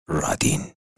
رادین.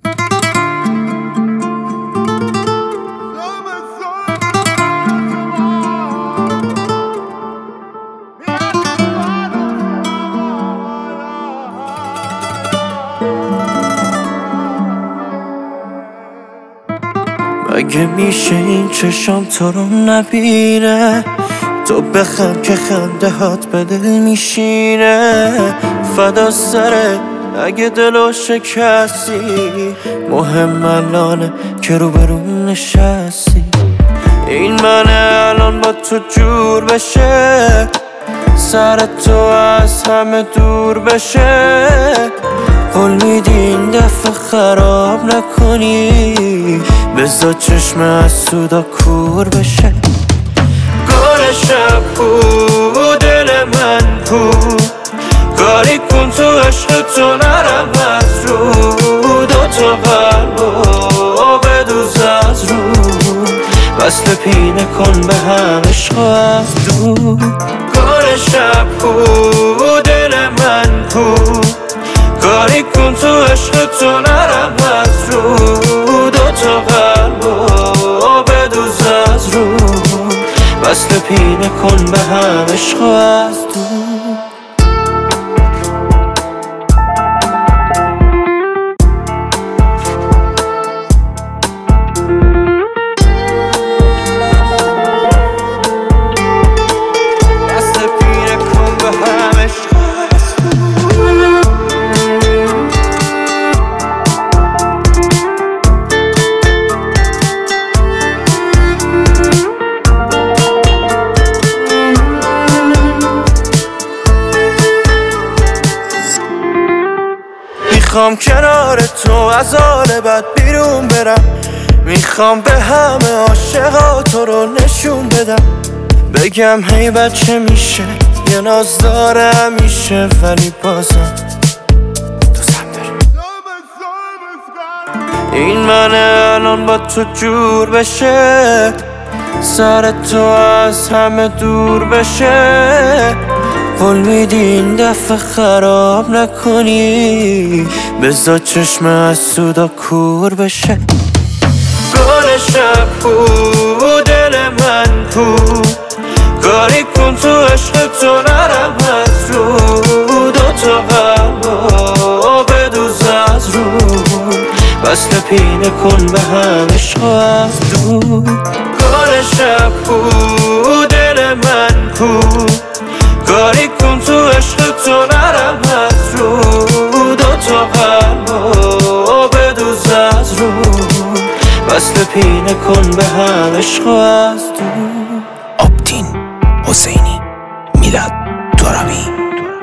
مگه میشه این چشام تو رو نبینه؟ تو بخند که خنده هات به دل میشینه. فدا سره اگه دلو شکستی، مهم الانه که رو برون نشستی. این منه الان با تو جور بشه، سر تو از همه دور بشه. قول میدی این دفعه خراب نکنی، بذار چشم از سودا کور بشه. گل شب کو دل من کو، کاری کن تو عشق تو نرم از رو. دوتا قلبو بدوز از رو، وصل پینه کن به هم عشق از دور. گل شب کو دل من کو، کاری کن تو عشق تو نرم از رو. دوتا قلبو بدوز از رو، وصل پینه کن به هم عشق از دور. میخوام کنار تو از حال بد بیرون برم، میخوام به همه عاشقاتو رو نشون بدم. بگم هی بچه میشه یه ناز داره همیشه، ولی بازم دوزم داره. این منه الان با تو جور بشه، سر تو از همه دور بشه. قول میدی این دفعه خراب نکنی، بذار چشم از سودا کور بشه. گل شب کو دل من کو، کاری کن تو عشق تو نرم از رو. دوتا قلبو بدوز از رو، وصل پینه کن به هم عشق از دور. گل شب کو دل من کو، کاری کن تو عشق تو نرم از رو. دوتا قلبو بدوز از رو، وصل پینه کن به هم عشق از دور. آبتین حسینی، میلاد ترابی.